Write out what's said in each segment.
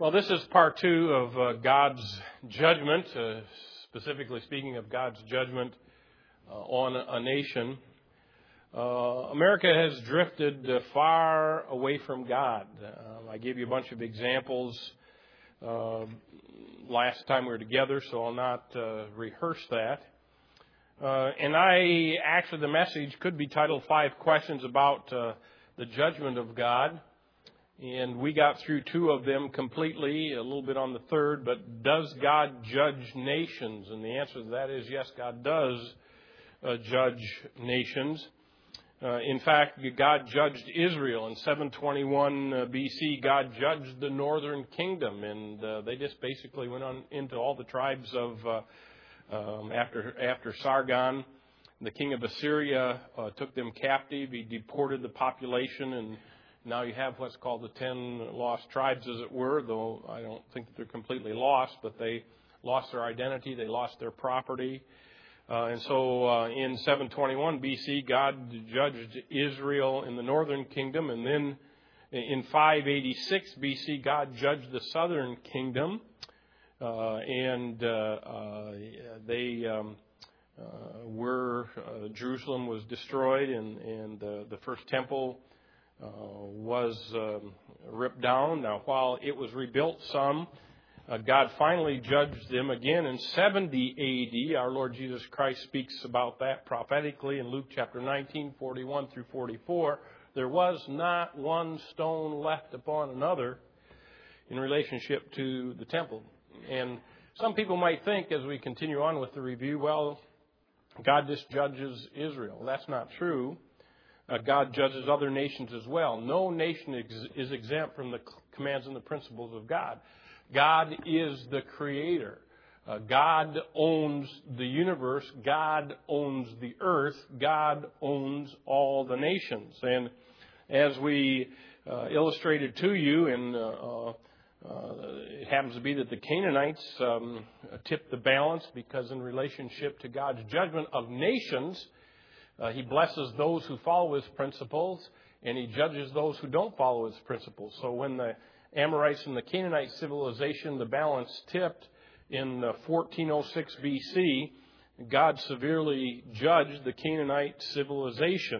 Well, this is part 2 of God's judgment, specifically speaking of God's judgment on a nation. America has drifted far away from God. I gave you a bunch of examples last time we were together, so I'll not rehearse that. And the message could be titled 5 Questions About the Judgment of God. And we got through 2 of them completely, a little bit on the third. But does God judge nations? And the answer to that is yes, God does judge nations. In fact, God judged Israel in 721 BC. God judged the northern kingdom, and they just basically went on into all the tribes of after Sargon, the king of Assyria, took them captive. He deported the population, and now you have what's called the 10 lost tribes, as it were, though I don't think that they're completely lost, but they lost their identity, they lost their property. And so in 721 BC, God judged Israel in the northern kingdom, and then in 586 BC, God judged the southern kingdom, Jerusalem was destroyed, and the first temple was ripped down. Now, while it was rebuilt some, God finally judged them again in 70 AD. Our Lord Jesus Christ speaks about that prophetically in Luke chapter 19, 41 through 44. There was not one stone left upon another in relationship to the temple. And some people might think, as we continue on with the review, well, God just judges Israel. That's not true. God judges other nations as well. No nation is exempt from the commands and the principles of God. God is the creator. God owns the universe. God owns the earth. God owns all the nations. And as we illustrated to you, and it happens to be that the Canaanites tipped the balance, because in relationship to God's judgment of nations, He blesses those who follow His principles, and He judges those who don't follow His principles. So when the Amorites and the Canaanite civilization, the balance tipped in 1406 BC, God severely judged the Canaanite civilization.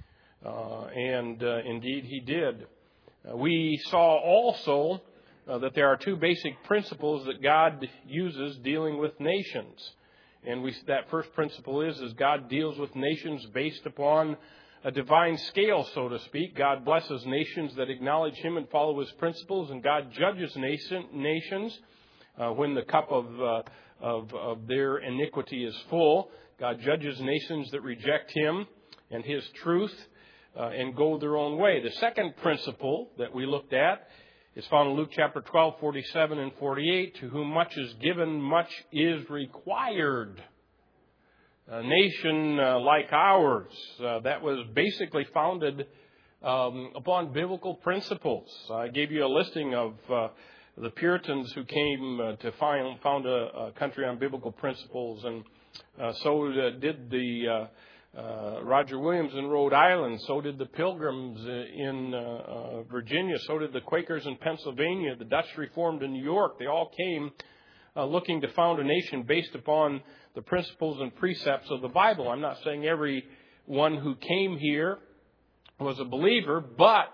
Indeed He did. We saw also that there are 2 basic principles that God uses dealing with nations. And that first principle is God deals with nations based upon a divine scale, so to speak. God blesses nations that acknowledge Him and follow His principles, and God judges nations when the cup of their iniquity is full. God judges nations that reject Him and His truth and go their own way. The second principle that we looked at is found in Luke chapter 12, 47 and 48. To whom much is given, much is required. A nation like ours that was basically founded upon biblical principles. I gave you a listing of the Puritans who came to found a country on biblical principles, and so did the Roger Williams in Rhode Island. So did the Pilgrims in Virginia. So did the Quakers in Pennsylvania. The Dutch Reformed in New York. They all came looking to found a nation based upon the principles and precepts of the Bible. I'm not saying everyone who came here was a believer, but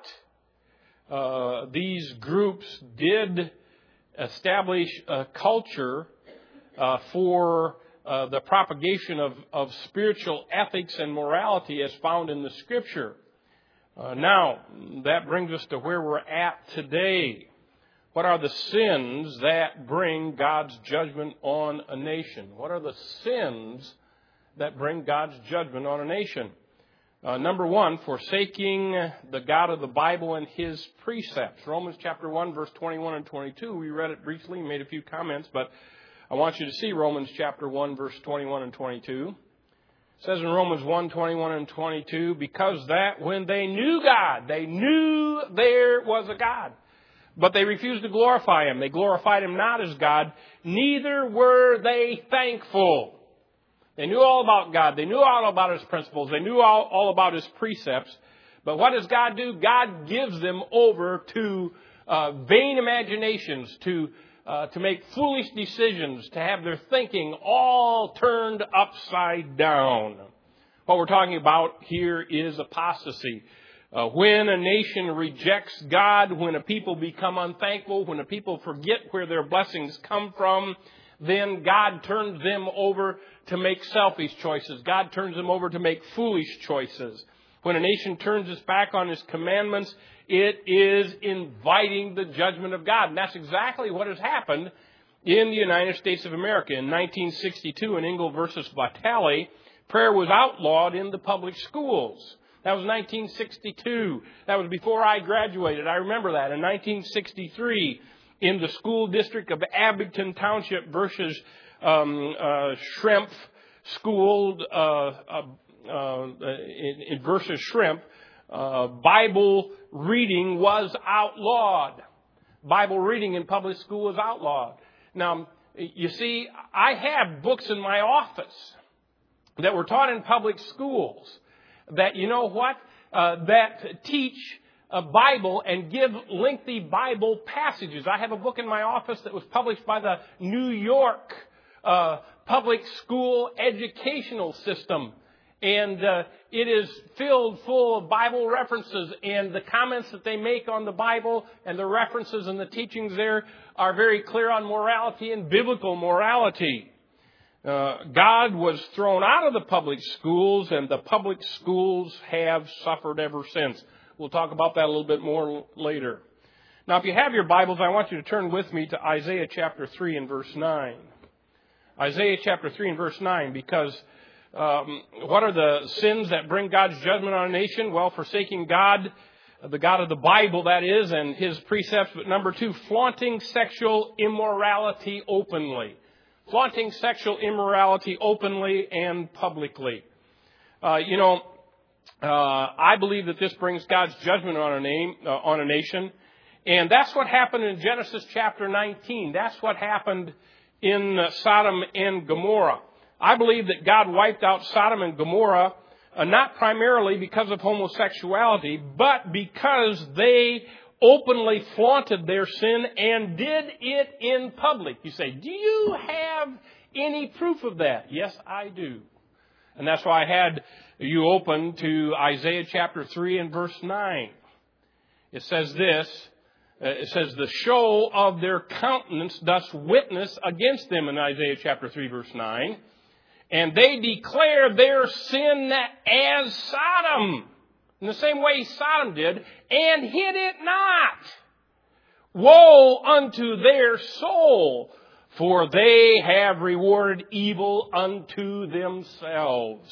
these groups did establish a culture for the propagation of spiritual ethics and morality as found in the Scripture. Now, that brings us to where we're at today. What are the sins that bring God's judgment on a nation? What are the sins that bring God's judgment on a nation? Number 1, forsaking the God of the Bible and His precepts. Romans chapter 1, verse 21 and 22. We read it briefly, made a few comments, but I want you to see Romans chapter 1, verse 21 and 22. It says in Romans 1, 21 and 22, because that when they knew God, they knew there was a God, but they refused to glorify Him. They glorified Him not as God, neither were they thankful. They knew all about God. They knew all about His principles. They knew all about His precepts. But what does God do? God gives them over to vain imaginations, to make foolish decisions, to have their thinking all turned upside down. What we're talking about here is apostasy. When a nation rejects God, when a people become unthankful, when a people forget where their blessings come from, then God turns them over to make selfish choices. God turns them over to make foolish choices. When a nation turns its back on His commandments, it is inviting the judgment of God. And that's exactly what has happened in the United States of America. In 1962, in Ingle versus Vitale, prayer was outlawed in the public schools. That was 1962. That was before I graduated. I remember that. In 1963, in the school district of Abington Township versus Shrimp School, versus Shrimp, Bible reading was outlawed. Bible reading in public school was outlawed. Now, you see, I have books in my office that were taught in public schools that, you know what, that teach a Bible and give lengthy Bible passages. I have a book in my office that was published by the New York public school educational system. And it is filled full of Bible references, and the comments that they make on the Bible and the references and the teachings there are very clear on morality and biblical morality. God was thrown out of the public schools, and the public schools have suffered ever since. We'll talk about that a little bit more later. Now, if you have your Bibles, I want you to turn with me to Isaiah chapter 3 and verse 9. Isaiah chapter 3 and verse 9, because what are the sins that bring God's judgment on a nation? Well, forsaking God, the God of the Bible, that is, and His precepts. But number 2, flaunting sexual immorality openly. Flaunting sexual immorality openly and publicly. I believe that this brings God's judgment on a nation. And that's what happened in Genesis chapter 19. That's what happened in Sodom and Gomorrah. I believe that God wiped out Sodom and Gomorrah not primarily because of homosexuality, but because they openly flaunted their sin and did it in public. You say, do you have any proof of that? Yes, I do. And that's why I had you open to Isaiah chapter 3 and verse 9. It says this. It says, the show of their countenance doth witness against them in Isaiah chapter 3 verse 9. And they declare their sin as Sodom, in the same way Sodom did, and hid it not. Woe unto their soul, for they have rewarded evil unto themselves.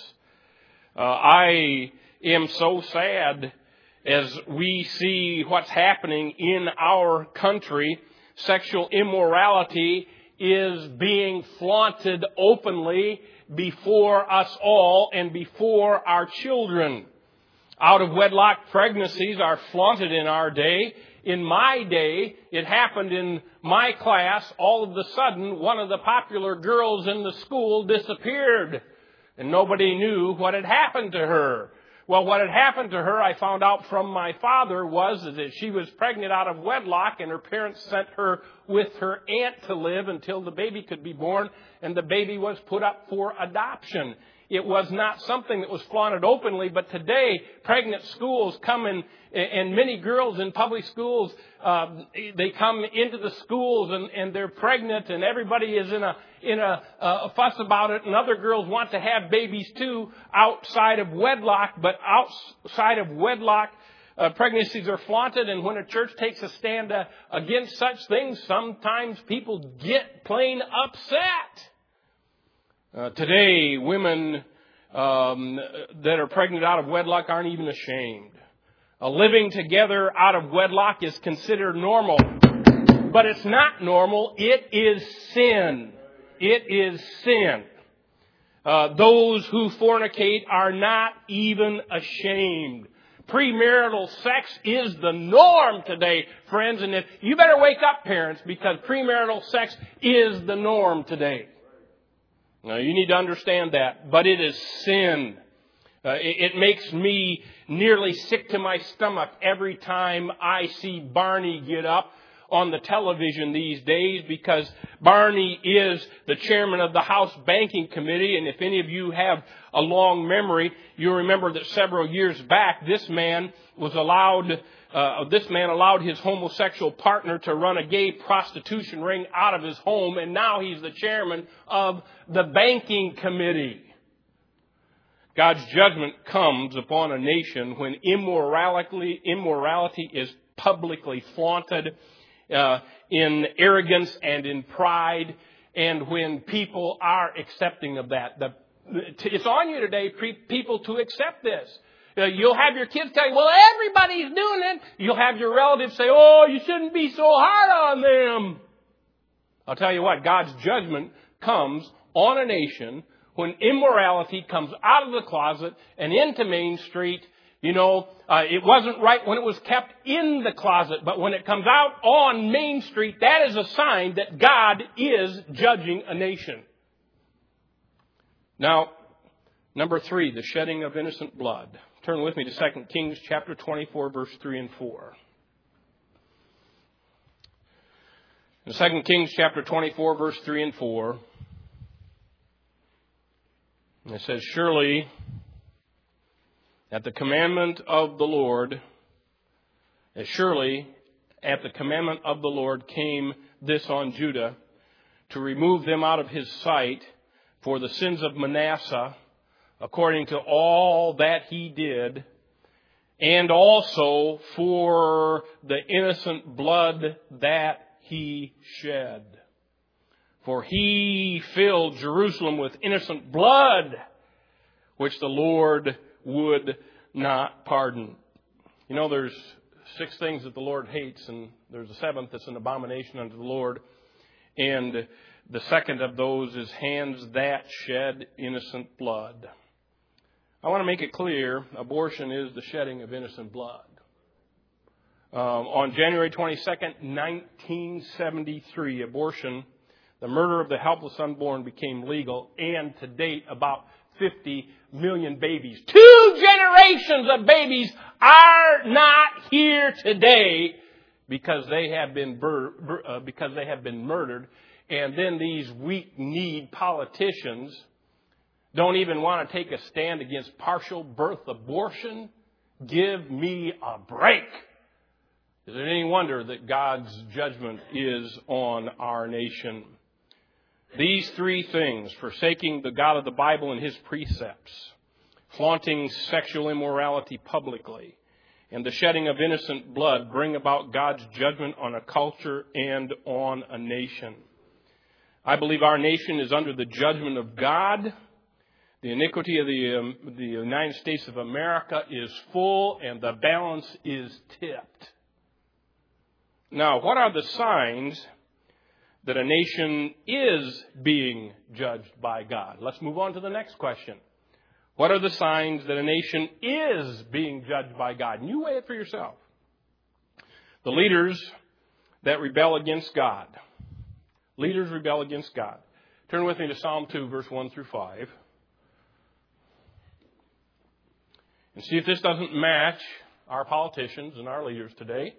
I am so sad as we see what's happening in our country. Sexual immorality is being flaunted openly before us all and before our children. Out of wedlock pregnancies are flaunted in our day. In my day, it happened in my class. All of a sudden, one of the popular girls in the school disappeared, and nobody knew what had happened to her. Well, what had happened to her, I found out from my father, was that she was pregnant out of wedlock, and her parents sent her with her aunt to live until the baby could be born, and the baby was put up for adoption. It was not something that was flaunted openly, but today pregnant schools come in, and many girls in public schools, they come into the schools and they're pregnant, and everybody is in a fuss about it, and other girls want to have babies too outside of wedlock, but outside of wedlock, pregnancies are flaunted, and when a church takes a stand against such things, sometimes people get plain upset. Today, women that are pregnant out of wedlock aren't even ashamed. Living together out of wedlock is considered normal. But it's not normal. It is sin. It is sin. Those who fornicate are not even ashamed. Premarital sex is the norm today, friends. And if you better wake up, parents, because premarital sex is the norm today. Now, you need to understand that. But it is sin. It makes me nearly sick to my stomach every time I see Barney get up on the television these days, because Barney is the chairman of the House Banking Committee. And if any of you have a long memory, you remember that several years back, this man allowed his homosexual partner to run a gay prostitution ring out of his home, and now he's the chairman of the Banking Committee. God's judgment comes upon a nation when immorality is publicly flaunted in arrogance and in pride, and when people are accepting of that. It's on you today, people, to accept this. You'll have your kids tell you, well, everybody's doing it. You'll have your relatives say, oh, you shouldn't be so hard on them. I'll tell you what, God's judgment comes on a nation when immorality comes out of the closet and into Main Street. It wasn't right when it was kept in the closet, but when it comes out on Main Street, that is a sign that God is judging a nation. Now, number 3, the shedding of innocent blood. Turn with me to 2 Kings chapter 24, verse 3 and 4. In 2 Kings chapter 24, verse 3 and 4, it says, surely at the commandment of the Lord came this on Judah, to remove them out of his sight for the sins of Manasseh, according to all that he did, and also for the innocent blood that he shed. For he filled Jerusalem with innocent blood, which the Lord would not pardon. There's 6 things that the Lord hates, and there's a 7th that's an abomination unto the Lord. And the second of those is hands that shed innocent blood. I want to make it clear, abortion is the shedding of innocent blood. On January 22nd, 1973, abortion, the murder of the helpless unborn, became legal, and to date, about 50 million babies, 2 generations of babies, are not here today because they have been murdered. And then these weak-kneed politicians don't even want to take a stand against partial birth abortion. Give me a break. Is it any wonder that God's judgment is on our nation? These 3 things, forsaking the God of the Bible and his precepts, flaunting sexual immorality publicly, and the shedding of innocent blood, bring about God's judgment on a culture and on a nation. I believe our nation is under the judgment of God. The iniquity of the United States of America is full, and the balance is tipped. Now, what are the signs that a nation is being judged by God? Let's move on to the next question. What are the signs that a nation is being judged by God? And you weigh it for yourself. The leaders that rebel against God. Leaders rebel against God. Turn with me to Psalm 2, verse 1 through 5. And see if this doesn't match our politicians and our leaders today.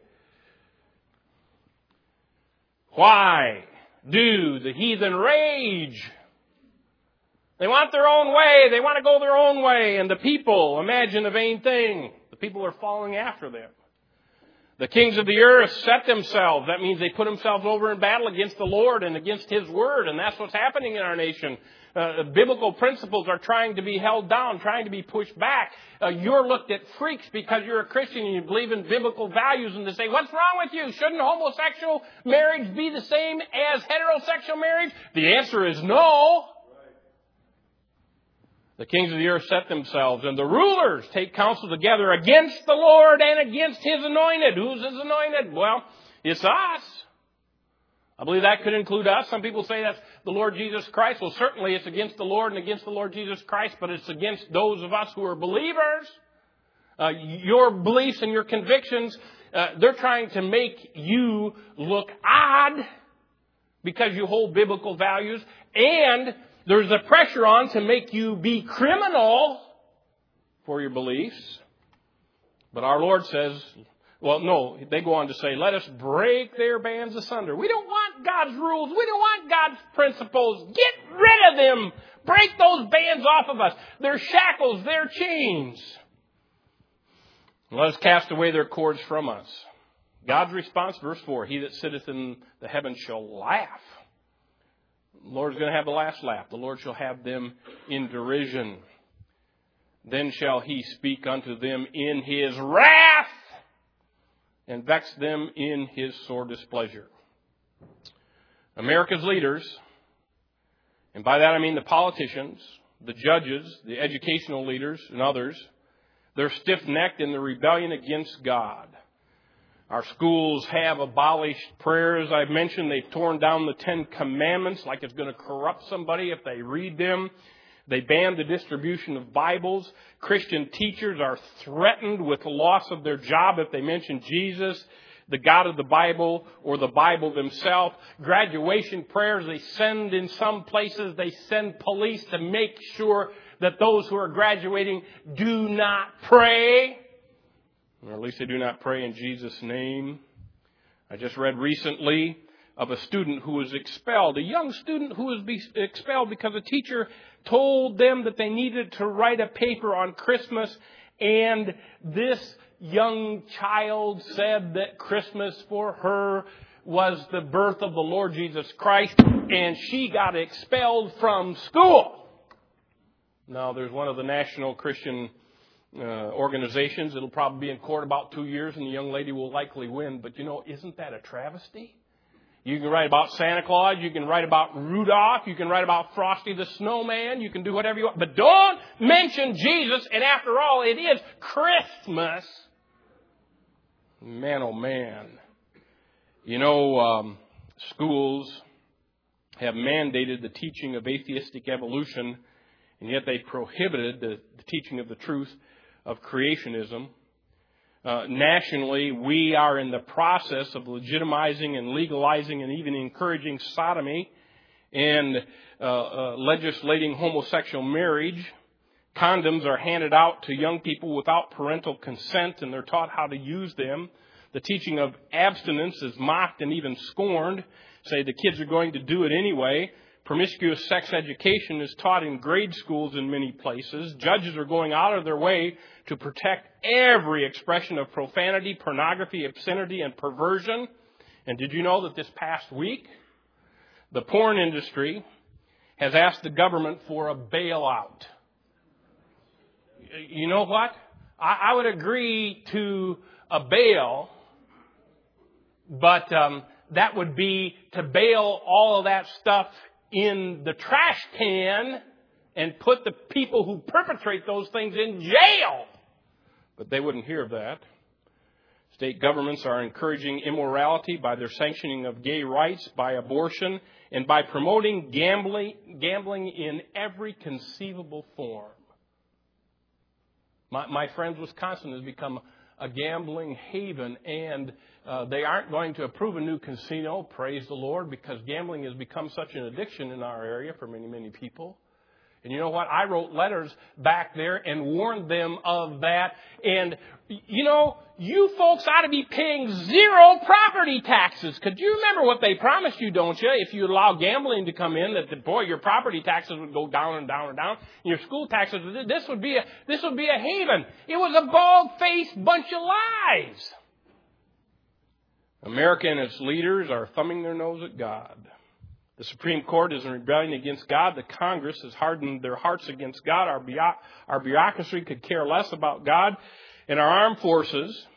Why do the heathen rage? They want their own way. They want to go their own way. And the people imagine a vain thing. The people are following after them. The kings of the earth set themselves. That means they put themselves over in battle against the Lord and against his word. And that's what's happening in our nation. Biblical principles are trying to be held down, trying to be pushed back. You're looked at freaks because you're a Christian and you believe in biblical values, and they say, what's wrong with you? Shouldn't homosexual marriage be the same as heterosexual marriage? The answer is no. The kings of the earth set themselves, and the rulers take counsel together against the Lord and against his anointed. Who's his anointed? Well, it's us. I believe that could include us. Some people say that's the Lord Jesus Christ. Well, certainly it's against the Lord and against the Lord Jesus Christ, but it's against those of us who are believers. Your beliefs and your convictions, they're trying to make you look odd because you hold biblical values, and there's a pressure on to make you be criminal for your beliefs. But our Lord says, well, no, they go on to say, let us break their bands asunder. We don't want God's rules. We don't want God's principles. Get rid of them. Break those bands off of us. Their shackles, their chains. Let us cast away their cords from us. God's response, verse 4, he that sitteth in the heavens shall laugh. The Lord's going to have the last laugh. The Lord shall have them in derision. Then shall he speak unto them in his wrath and vex them in his sore displeasure. America's leaders, and by that I mean the politicians, the judges, the educational leaders, and others, they're stiff-necked in the rebellion against God. Our schools have abolished prayer, as I've mentioned. They've torn down the 10 Commandments like it's going to corrupt somebody if they read them. They banned the distribution of Bibles. Christian teachers are threatened with the loss of their job if they mention Jesus, the God of the Bible, or the Bible themselves. Graduation prayers, they send in some places, they send police to make sure that those who are graduating do not pray. Or at least they do not pray in Jesus' name. I just read recently of a student who was expelled, a young student who was expelled because a teacher told them that they needed to write a paper on Christmas, and this young child said that Christmas for her was the birth of the Lord Jesus Christ, and she got expelled from school. Now, there's one of the national Christian organizations. It'll probably be in court about 2 years, and the young lady will likely win. But, isn't that a travesty? You can write about Santa Claus. You can write about Rudolph. You can write about Frosty the Snowman. You can do whatever you want. But don't mention Jesus. And after all, it is Christmas. Man, oh man. Schools have mandated the teaching of atheistic evolution, and yet they prohibited the teaching of the truth of creationism. Nationally, we are in the process of legitimizing and legalizing and even encouraging sodomy and legislating homosexual marriage. Condoms are handed out to young people without parental consent, and they're taught how to use them. The teaching of abstinence is mocked and even scorned. Say the kids are going to do it anyway. Promiscuous sex education is taught in grade schools in many places. Judges are going out of their way to protect every expression of profanity, pornography, obscenity, and perversion. And did you know that this past week, the porn industry has asked the government for a bailout? You know what? I would agree to a bail, but that would be to bail all of that stuff in the trash can and put the people who perpetrate those things in jail. But they wouldn't hear of that. State governments are encouraging immorality by their sanctioning of gay rights, by abortion, and by promoting gambling in every conceivable form. My friends, Wisconsin has become a gambling haven, and they aren't going to approve a new casino, praise the Lord, because gambling has become such an addiction in our area for many, many people. And you know what? I wrote letters back there and warned them of that. And, you folks ought to be paying 0 property taxes. Could you remember what they promised you, don't you? If you allow gambling to come in, that, your property taxes would go down and down and down. And your school taxes, this would be a haven. It was a bald-faced bunch of lies. America and its leaders are thumbing their nose at God. The Supreme Court is in rebellion against God. The Congress has hardened their hearts against God. Our bureaucracy could care less about God. And our armed forces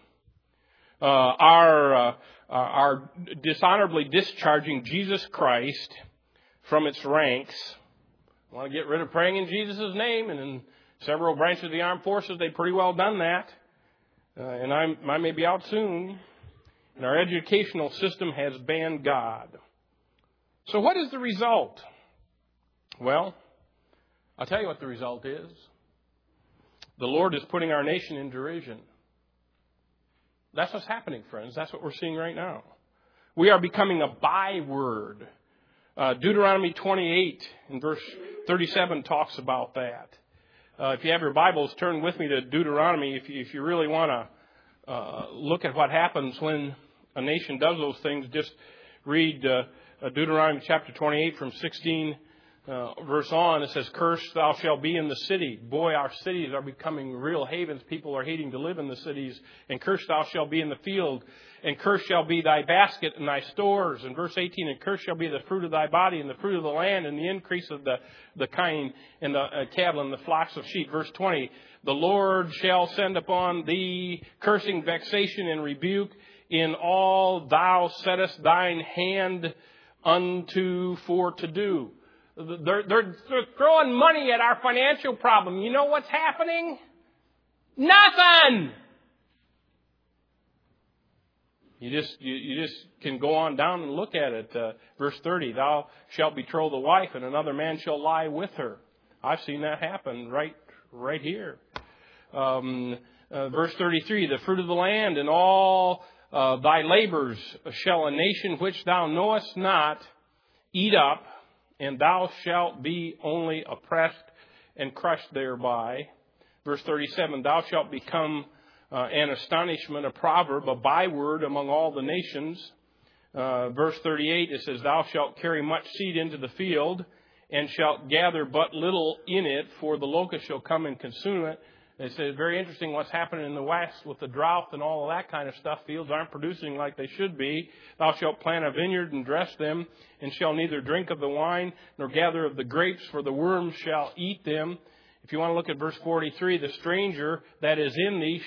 are dishonorably discharging Jesus Christ from its ranks. I want to get rid of praying in Jesus' name. And in several branches of the armed forces, they've pretty well done that. And I may be out soon. And our educational system has banned God. So what is the result? Well, I'll tell you what the result is. The Lord is putting our nation in derision. That's what's happening, friends. That's what we're seeing right now. We are becoming a byword. Deuteronomy 28 in verse 37 talks about that. If you have your Bibles, turn with me to Deuteronomy. If you really want to look at what happens when a nation does those things, just read Deuteronomy chapter 28 from 16 verse on. It says, "Cursed thou shalt be in the city." Boy, our cities are becoming real havens. People are hating to live in the cities. "And cursed thou shalt be in the field. And cursed shall be thy basket and thy stores." And verse 18, "And cursed shall be the fruit of thy body and the fruit of the land and the increase of the kine and the cattle and the flocks of sheep." Verse 20, "The Lord shall send upon thee cursing, vexation, and rebuke in all thou settest thine hand unto for to do." They're throwing money at our financial problem. You know what's happening? Nothing. You just can go on down and look at it. Verse 30, "Thou shalt betroth a wife, and another man shall lie with her." I've seen that happen right here. Verse 33, "The fruit of the land and all thy labors shall a nation which thou knowest not eat up, and thou shalt be only oppressed and crushed thereby." Verse 37, "Thou shalt become an astonishment, a proverb, a byword among all the nations." Verse 38, it says, "Thou shalt carry much seed into the field, and shalt gather but little in it, for the locust shall come and consume it." It says, very interesting what's happening in the West with the drought and all of that kind of stuff. Fields aren't producing like they should be. "Thou shalt plant a vineyard and dress them, and shall neither drink of the wine nor gather of the grapes, for the worms shall eat them." If you want to look at verse 43, "The stranger that is in thee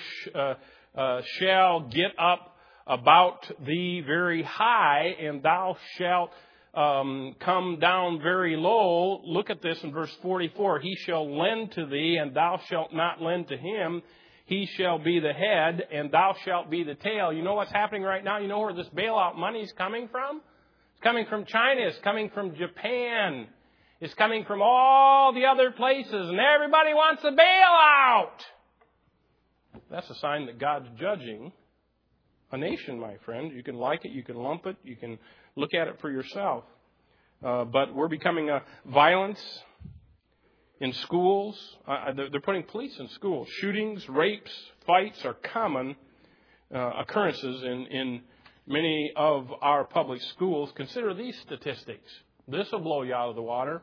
shall get up about thee very high, and thou shalt come down very low." Look at this in verse 44. "He shall lend to thee, and thou shalt not lend to him. He shall be the head, and thou shalt be the tail." You know what's happening right now? You know where this bailout money is coming from? It's coming from China. It's coming from Japan. It's coming from all the other places, and everybody wants a bailout. That's a sign that God's judging a nation, my friend. You can like it, you can lump it, you can look at it for yourself. But we're becoming a violence in schools. They're putting police in schools. Shootings, rapes, fights are common occurrences in many of our public schools. Consider these statistics. This will blow you out of the water.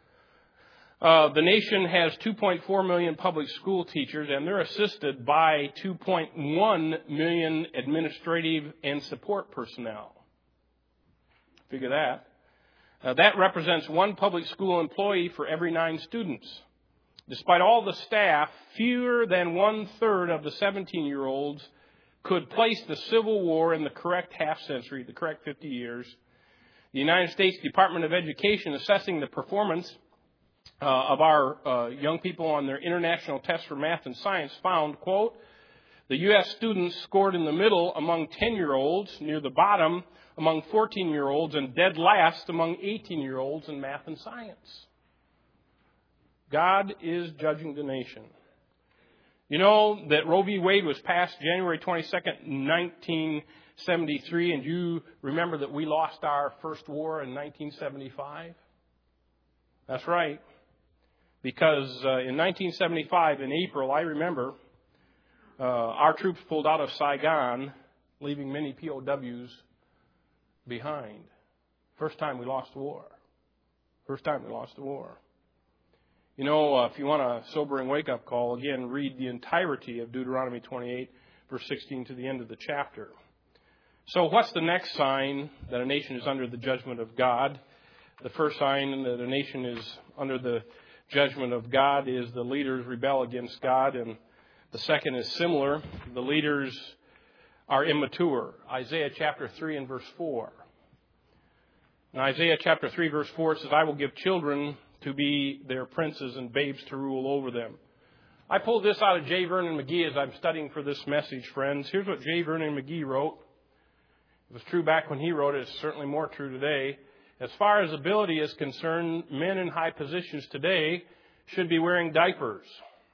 The nation has 2.4 million public school teachers, and they're assisted by 2.1 million administrative and support personnel. Figure that. That represents one public school employee for every 9 students. Despite all the staff, fewer than 1/3 of the 17-year-olds could place the Civil War in the correct half century, the correct 50 years. The United States Department of Education, assessing the performance of our young people on their international tests for math and science, found, quote, "The U.S. students scored in the middle among 10-year-olds, near the bottom among 14-year-olds, and dead last among 18-year-olds in math and science." God is judging the nation. You know that Roe v. Wade was passed January 22nd, 1973, and you remember that we lost our first war in 1975? That's right. Because in 1975, in April, I remember, our troops pulled out of Saigon, leaving many POWs behind. First time we lost the war. First time we lost the war. You know, if you want a sobering wake-up call, again, read the entirety of Deuteronomy 28, verse 16 to the end of the chapter. So what's the next sign that a nation is under the judgment of God? The first sign that a nation is under the judgment of God is the leaders rebel against God, and the second is similar. The leaders are immature. Isaiah chapter 3 and verse 4. In Isaiah chapter 3 verse 4 says, "I will give children to be their princes and babes to rule over them." I pulled this out of J. Vernon McGee as I'm studying for this message, friends. Here's what J. Vernon McGee wrote. It was true back when he wrote it. It's certainly more true today. "As far as ability is concerned, men in high positions today should be wearing diapers.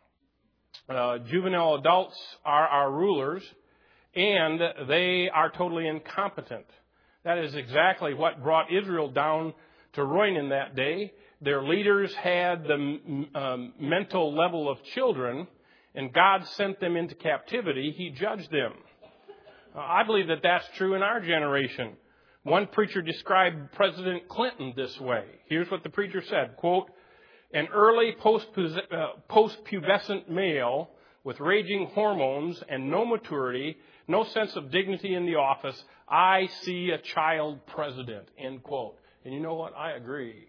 Juvenile adults are our rulers, and they are totally incompetent." That is exactly what brought Israel down to ruin in that day. Their leaders had the mental level of children, and God sent them into captivity. He judged them. I believe that that's true in our generation. One preacher described President Clinton this way. Here's what the preacher said, quote, "An early post-pubescent male with raging hormones and no maturity, no sense of dignity in the office. I see a child president," end quote. And you know what? I agree.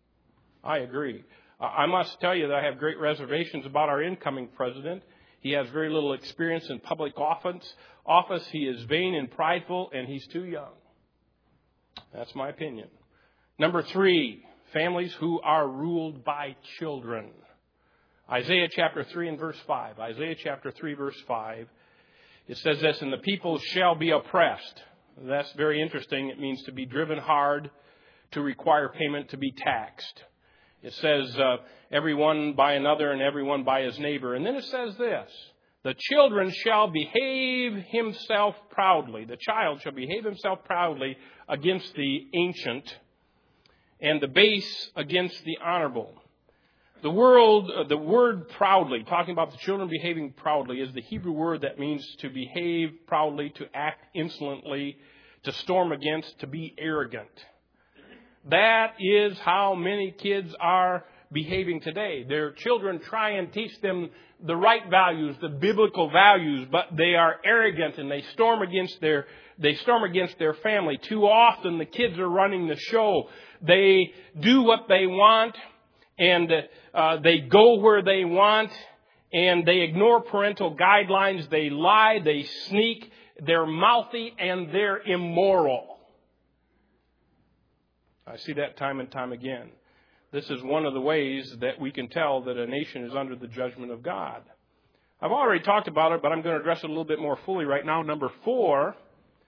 I must tell you that I have great reservations about our incoming president. He has very little experience in public office. He is vain and prideful, and he's too young. That's my opinion. Number 3, families who are ruled by children. Isaiah chapter 3 and verse 5. Isaiah chapter 3 verse 5. It says this, "And the people shall be oppressed." That's very interesting. It means to be driven hard, to require payment, to be taxed. It says everyone by another and everyone by his neighbor. And then it says this, "The children shall behave himself proudly." The child shall behave himself proudly against the ancient, and the base against the honorable. The word proudly, talking about the children behaving proudly, is the Hebrew word that means to behave proudly, to act insolently, to storm against, to be arrogant. That is how many kids are behaving today. Their children try and teach them the right values, the biblical values, but they are arrogant and they storm against their family. Too often the kids are running the show. They do what they want, and they go where they want, and they ignore parental guidelines. They lie, they sneak, they're mouthy, and they're immoral. I see that time and time again. This is one of the ways that we can tell that a nation is under the judgment of God. I've already talked about it, but I'm going to address it a little bit more fully right now. Number four,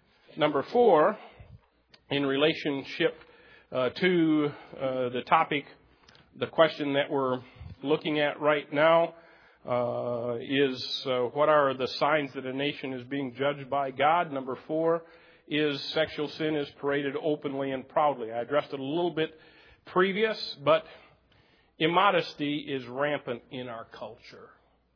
in relationship to the topic, the question that we're looking at right now is what are the signs that a nation is being judged by God? Number 4 is sexual sin is paraded openly and proudly. I addressed it a little bit previous, but immodesty is rampant in our culture.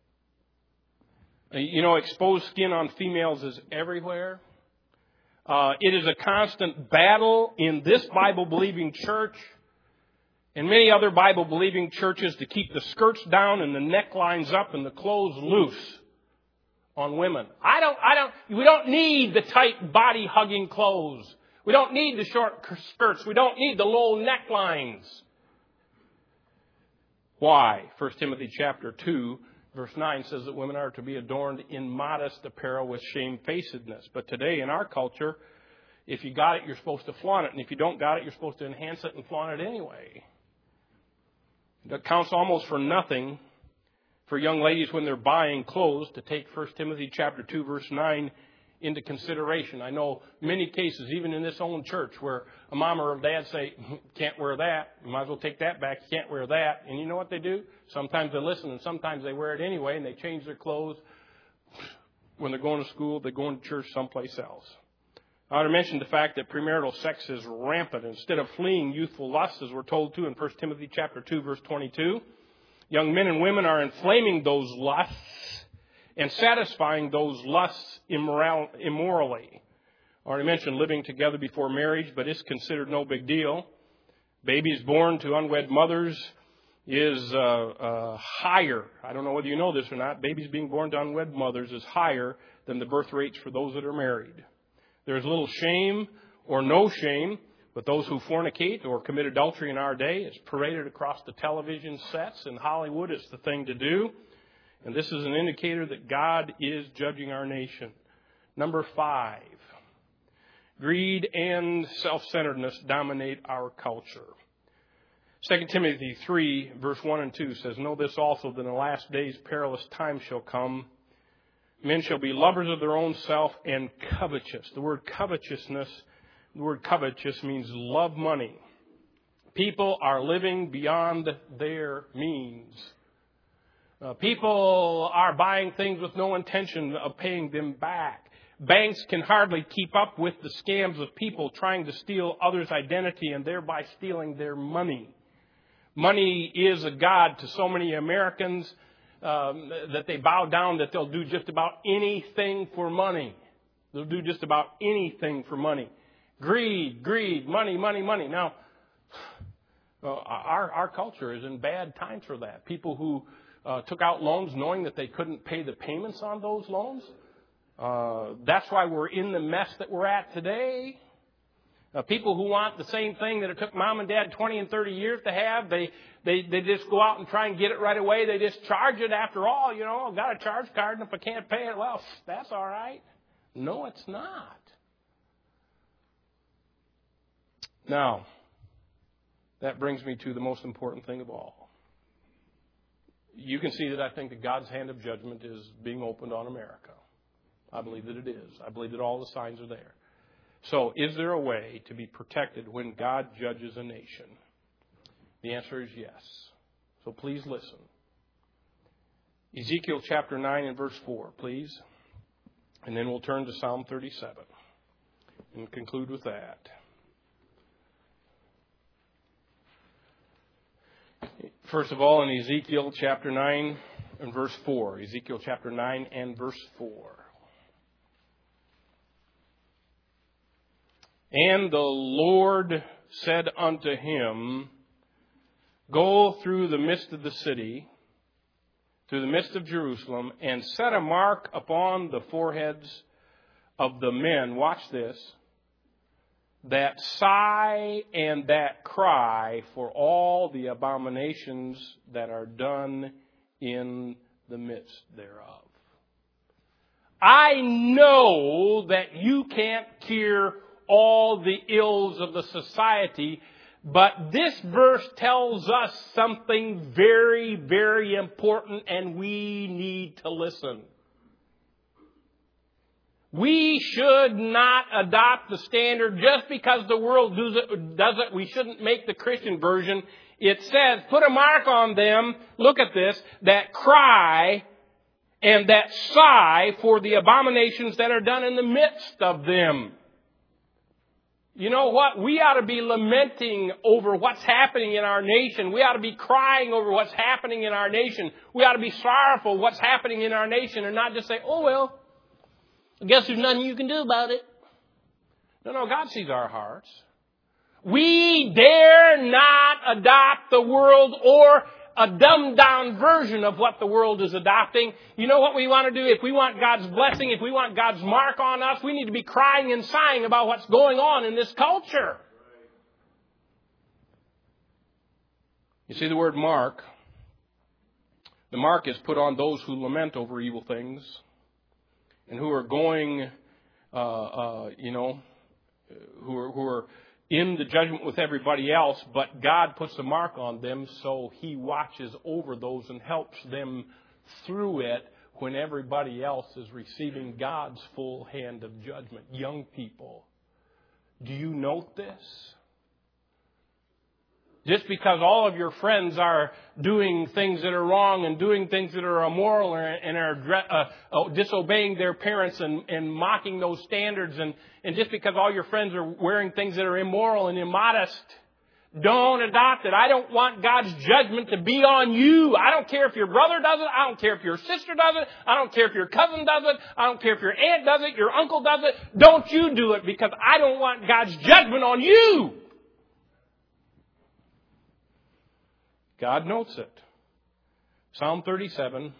Exposed skin on females is everywhere. It is a constant battle in this Bible-believing church and many other Bible-believing churches to keep the skirts down and the necklines up and the clothes loose on women. We don't need the tight body-hugging clothes. We don't need the short skirts. We don't need the low necklines. Why? 1 Timothy chapter 2, verse 9 says that women are to be adorned in modest apparel with shamefacedness. But today in our culture, if you got it, you're supposed to flaunt it. And if you don't got it, you're supposed to enhance it and flaunt it anyway. That counts almost for nothing for young ladies when they're buying clothes to take 1 Timothy chapter 2, verse 9 into consideration. I know many cases, even in this own church, where a mom or a dad say, can't wear that. You might as well take that back. You can't wear that. And you know what they do? Sometimes they listen and sometimes they wear it anyway and they change their clothes. When they're going to school, they're going to church someplace else. I want to mention the fact that premarital sex is rampant. Instead of fleeing youthful lusts, as we're told to in 1 Timothy chapter 2, verse 22, young men and women are inflaming those lusts and satisfying those lusts immorally. I already mentioned living together before marriage, but it's considered no big deal. Babies born to unwed mothers is higher. I don't know whether you know this or not. Babies being born to unwed mothers is higher than the birth rates for those that are married. There's little shame or no shame, but those who fornicate or commit adultery in our day, it's paraded across the television sets in Hollywood. It's the thing to do. And this is an indicator that God is judging our nation. Number 5, greed and self-centeredness dominate our culture. 2 Timothy 3, verse 1 and 2 says, "Know this also, that in the last days perilous times shall come. Men shall be lovers of their own self and covetous." The word covetous means love money. People are living beyond their means. People are buying things with no intention of paying them back. Banks can hardly keep up with the scams of people trying to steal others' identity and thereby stealing their money. Money is a god to so many Americans that they bow down that they'll do just about anything for money. They'll do just about anything for money. Greed, money. Now, our culture is in bad times for that. People who took out loans knowing that they couldn't pay the payments on those loans. That's why we're in the mess that we're at today. People who want the same thing that it took mom and dad 20 and 30 years to have, they just go out and try and get it right away. They just charge it after all. I've got a charge card, and if I can't pay it, well, that's all right. No, it's not. Now, that brings me to the most important thing of all. You can see that I think that God's hand of judgment is being opened on America. I believe that it is. I believe that all the signs are there. So, is there a way to be protected when God judges a nation? The answer is yes. So please listen. Ezekiel chapter 9 and verse 4, please. And then we'll turn to Psalm 37 and conclude with that. First of all, in Ezekiel chapter 9 and verse 4. Ezekiel chapter 9 and verse 4. And the Lord said unto him, Go through the midst of the city, through the midst of Jerusalem, and set a mark upon the foreheads of the men, watch this, that sigh and that cry for all the abominations that are done in the midst thereof. I know that you can't cure all the ills of the society, but this verse tells us something very, very important, and we need to listen. We should not adopt the standard just because the world does it. We shouldn't make the Christian version. It says, put a mark on them, look at this, that cry and that sigh for the abominations that are done in the midst of them. You know what? We ought to be lamenting over what's happening in our nation. We ought to be crying over what's happening in our nation. We ought to be sorrowful what's happening in our nation and not just say, oh, well, I guess there's nothing you can do about it. No, God sees our hearts. We dare not adopt the world or a dumbed-down version of what the world is adopting. You know what we want to do? If we want God's blessing, if we want God's mark on us, we need to be crying and sighing about what's going on in this culture. You see the word mark. The mark is put on those who lament over evil things and who are going, who are in the judgment with everybody else, but God puts a mark on them, so He watches over those and helps them through it when everybody else is receiving God's full hand of judgment. Young people, do you note this? Just because all of your friends are doing things that are wrong and doing things that are immoral and are disobeying their parents and mocking those standards, and just because all your friends are wearing things that are immoral and immodest, don't adopt it. I don't want God's judgment to be on you. I don't care if your brother does it. I don't care if your sister does it. I don't care if your cousin does it. I don't care if your aunt does it, your uncle does it. Don't you do it, because I don't want God's judgment on you. God notes it. Psalm 37.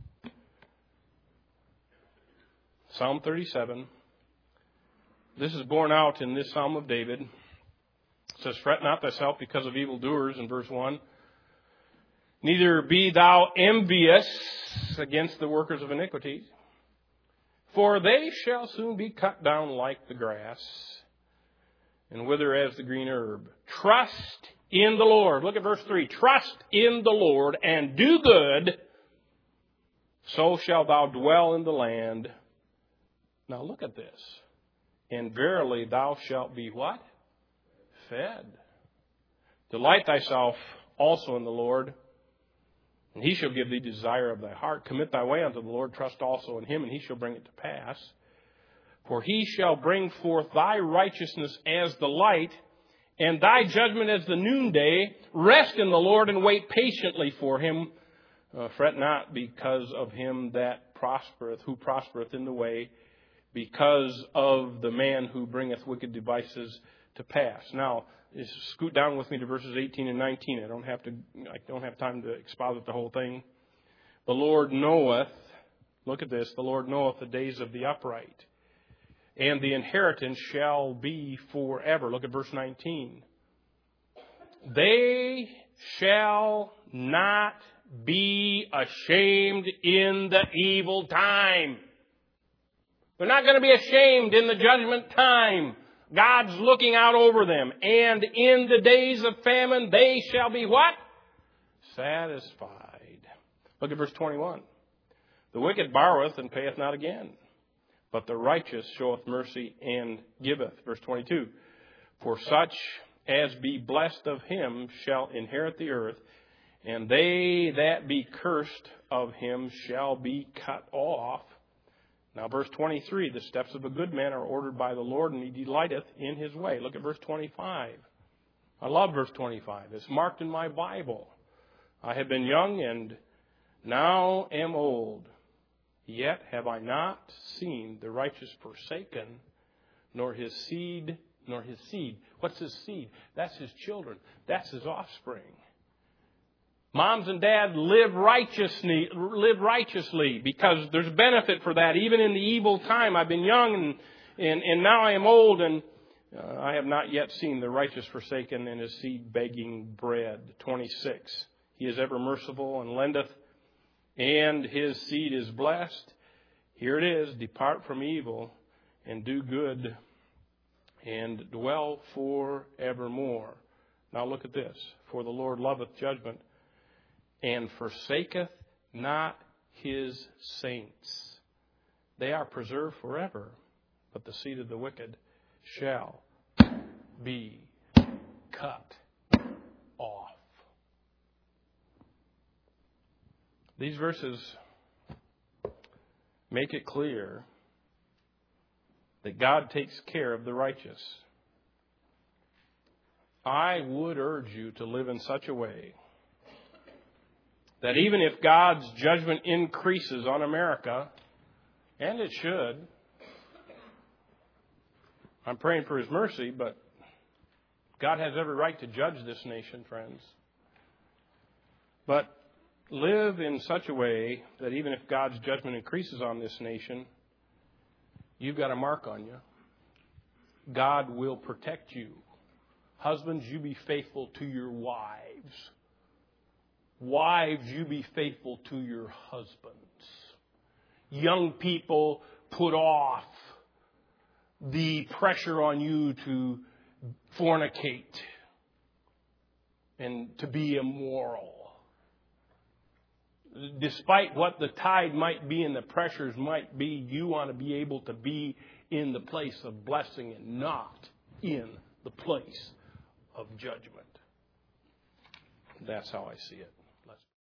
Psalm 37. This is borne out in this Psalm of David. It says, Fret not thyself because of evildoers, in verse 1. Neither be thou envious against the workers of iniquity, for they shall soon be cut down like the grass, and wither as the green herb. Trust in the Lord. Look at verse 3. Trust in the Lord and do good, so shalt thou dwell in the land. Now look at this. And verily thou shalt be what? Fed. Delight thyself also in the Lord, and He shall give thee desire of thy heart. Commit thy way unto the Lord. Trust also in Him, and He shall bring it to pass. For he shall bring forth thy righteousness as the light, and thy judgment as the noonday. Rest in the Lord and wait patiently for him. Fret not because of him that prospereth, who prospereth in the way, because of the man who bringeth wicked devices to pass. Now, scoot down with me to verses 18 and 19. I don't have time to exposit the whole thing. The Lord knoweth, look at this, the Lord knoweth the days of the upright, and the inheritance shall be forever. Look at verse 19. They shall not be ashamed in the evil time. They're not going to be ashamed in the judgment time. God's looking out over them. And in the days of famine, they shall be what? Satisfied. Look at verse 21. The wicked borroweth and payeth not again, but the righteous showeth mercy and giveth. Verse 22. For such as be blessed of him shall inherit the earth, and they that be cursed of him shall be cut off. Now, verse 23, the steps of a good man are ordered by the Lord, and he delighteth in his way. Look at verse 25. I love verse 25. It's marked in my Bible. I have been young and now am old. Yet have I not seen the righteous forsaken, nor his seed. What's his seed? That's his children. That's his offspring. Moms and dads live righteously because there's benefit for that. Even in the evil time, I've been young and now I am old, and I have not yet seen the righteous forsaken and his seed begging bread. 26. He is ever merciful and lendeth, and his seed is blessed. Here it is, depart from evil and do good and dwell forevermore. Now look at this. For the Lord loveth judgment, and forsaketh not his saints. They are preserved forever, but the seed of the wicked shall be cut off. These verses make it clear that God takes care of the righteous. I would urge you to live in such a way that even if God's judgment increases on America, and it should, I'm praying for his mercy, but God has every right to judge this nation, friends. But live in such a way that even if God's judgment increases on this nation, you've got a mark on you. God will protect you. Husbands, you be faithful to your wives. Wives, you be faithful to your husbands. Young people, put off the pressure on you to fornicate and to be immoral. Despite what the tide might be and the pressures might be, you want to be able to be in the place of blessing and not in the place of judgment. That's how I see it.